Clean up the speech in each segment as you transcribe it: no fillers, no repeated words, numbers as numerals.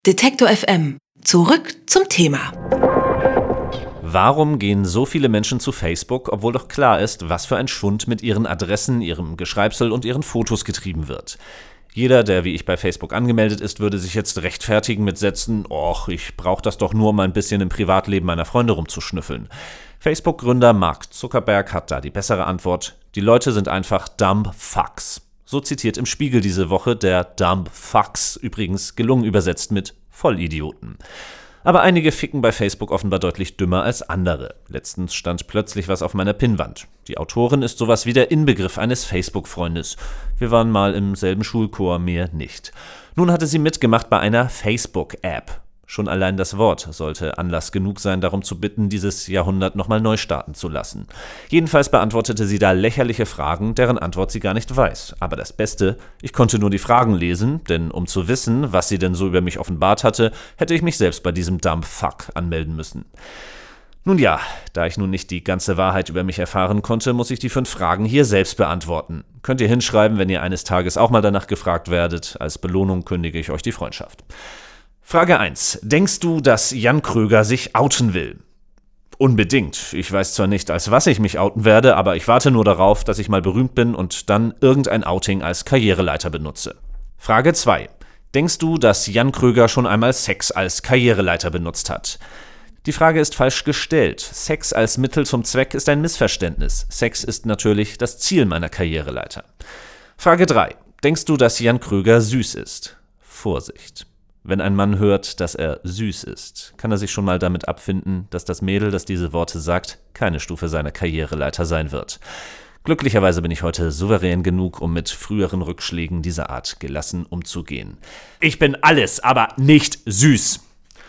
Detektor FM. Zurück zum Thema. Warum gehen so viele Menschen zu Facebook, obwohl doch klar ist, was für ein Schwund mit ihren Adressen, ihrem Geschreibsel und ihren Fotos getrieben wird? Jeder, der wie ich bei Facebook angemeldet ist, würde sich jetzt rechtfertigen mit Sätzen: Och, ich brauche das doch nur, um ein bisschen im Privatleben meiner Freunde rumzuschnüffeln. Facebook-Gründer Mark Zuckerberg hat da die bessere Antwort: Die Leute sind einfach dumb fucks. So zitiert im Spiegel diese Woche der dumb fucks, übrigens gelungen übersetzt mit Vollidioten. Aber einige ficken bei Facebook offenbar deutlich dümmer als andere. Letztens stand plötzlich was auf meiner Pinnwand. Die Autorin ist sowas wie der Inbegriff eines Facebook-Freundes. Wir waren mal im selben Schulchor, mehr nicht. Nun hatte sie mitgemacht bei einer Facebook-App. Schon allein das Wort sollte Anlass genug sein, darum zu bitten, dieses Jahrhundert nochmal neu starten zu lassen. Jedenfalls beantwortete sie da lächerliche Fragen, deren Antwort sie gar nicht weiß. Aber das Beste: Ich konnte nur die Fragen lesen, denn um zu wissen, was sie denn so über mich offenbart hatte, hätte ich mich selbst bei diesem Dumb Fuck anmelden müssen. Nun ja, da ich nun nicht die ganze Wahrheit über mich erfahren konnte, muss ich die 5 Fragen hier selbst beantworten. Könnt ihr hinschreiben, wenn ihr eines Tages auch mal danach gefragt werdet. Als Belohnung kündige ich euch die Freundschaft. Frage 1. Denkst du, dass Jan Kröger sich outen will? Unbedingt. Ich weiß zwar nicht, als was ich mich outen werde, aber ich warte nur darauf, dass ich mal berühmt bin und dann irgendein Outing als Karriereleiter benutze. Frage 2. Denkst du, dass Jan Kröger schon einmal Sex als Karriereleiter benutzt hat? Die Frage ist falsch gestellt. Sex als Mittel zum Zweck ist ein Missverständnis. Sex ist natürlich das Ziel meiner Karriereleiter. Frage 3. Denkst du, dass Jan Kröger süß ist? Vorsicht. Wenn ein Mann hört, dass er süß ist, kann er sich schon mal damit abfinden, dass das Mädel, das diese Worte sagt, keine Stufe seiner Karriereleiter sein wird. Glücklicherweise bin ich heute souverän genug, um mit früheren Rückschlägen dieser Art gelassen umzugehen. Ich bin alles, aber nicht süß.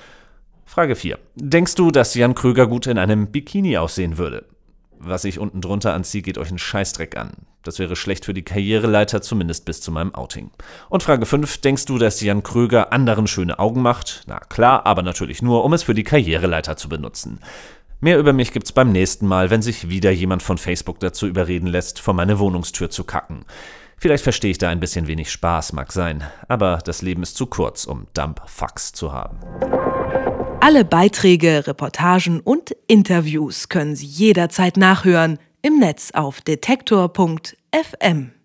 Frage 4. Denkst du, dass Jan Kröger gut in einem Bikini aussehen würde? Was ich unten drunter anziehe, geht euch einen Scheißdreck an. Das wäre schlecht für die Karriereleiter, zumindest bis zu meinem Outing. Und Frage 5. Denkst du, dass Jan Kröger anderen schöne Augen macht? Na klar, aber natürlich nur, um es für die Karriereleiter zu benutzen. Mehr über mich gibt's beim nächsten Mal, wenn sich wieder jemand von Facebook dazu überreden lässt, vor meine Wohnungstür zu kacken. Vielleicht verstehe ich da ein bisschen wenig Spaß, mag sein. Aber das Leben ist zu kurz, um dumb fucks zu haben. Alle Beiträge, Reportagen und Interviews können Sie jederzeit nachhören im Netz auf detektor.fm.